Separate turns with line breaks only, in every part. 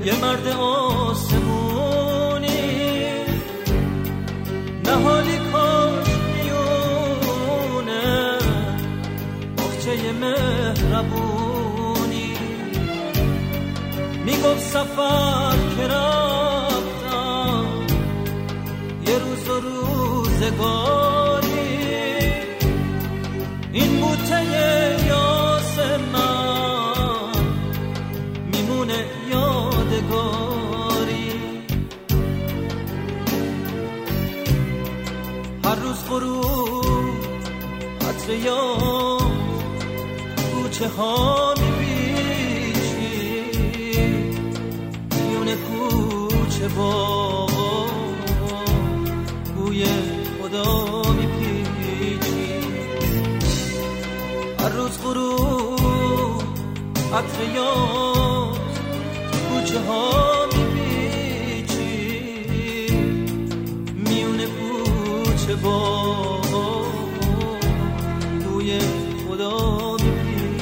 یه مرد آسمونی، نهالی کاش میونه بخچه مهربونی. میگفت سفر که رفتم یه روز و روزگاری، این بوته یاس من میمونه یادگاری. هر روز غروب عطر یاد کوچه ها میپیچی، میونه کوچه با بوی خدا میپیچی. هر روز غروب عطر یاد کوچه ها میپیچی، میونه کوچه با بوی خدا میپیچی.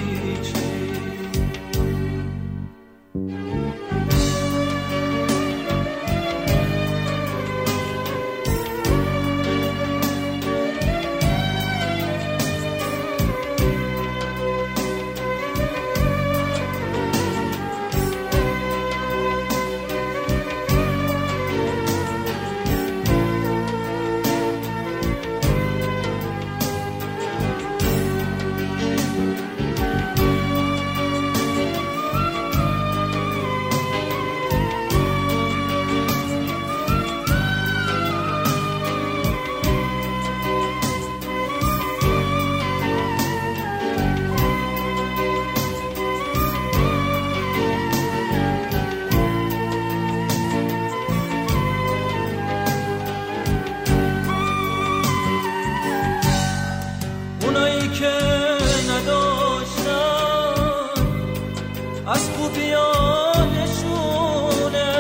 از خوبیانشونه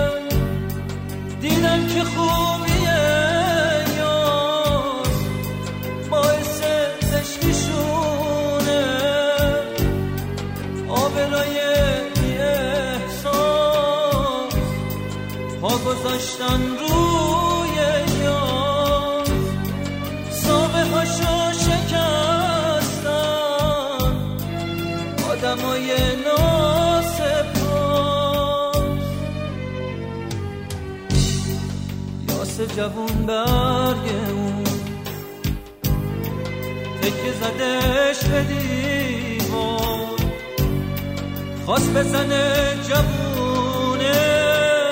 دیدن که خوبیه یاس باعث عشقشونه. آبرای بی احساس پا گذاشتن روی یاس، سابه هاشو شکستن آدمای جوون برگ اون تکه زدش به دیوار، خواست بزنه جوونه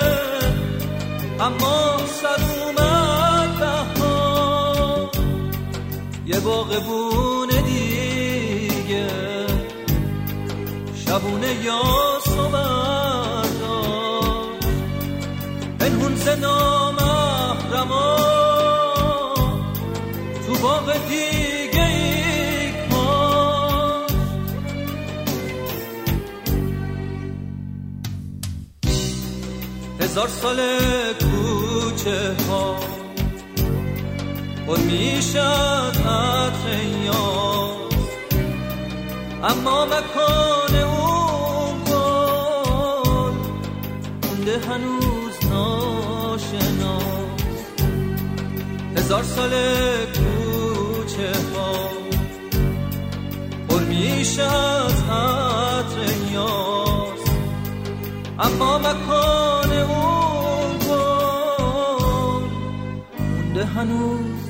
اما سر اومد بهار. یه باغبونه دیگه شبونه یاسو برداشت، پنهون زنام تو باغ دیگه ای کاشت. 1000 سال کوچه ها پر میشد عطر یاس، اما مکان اون گل مونده هنوز ناشناس. 1000 سال کوچه ها پر میشه از عطر یاس، اما مکان اون گل مونده هنوز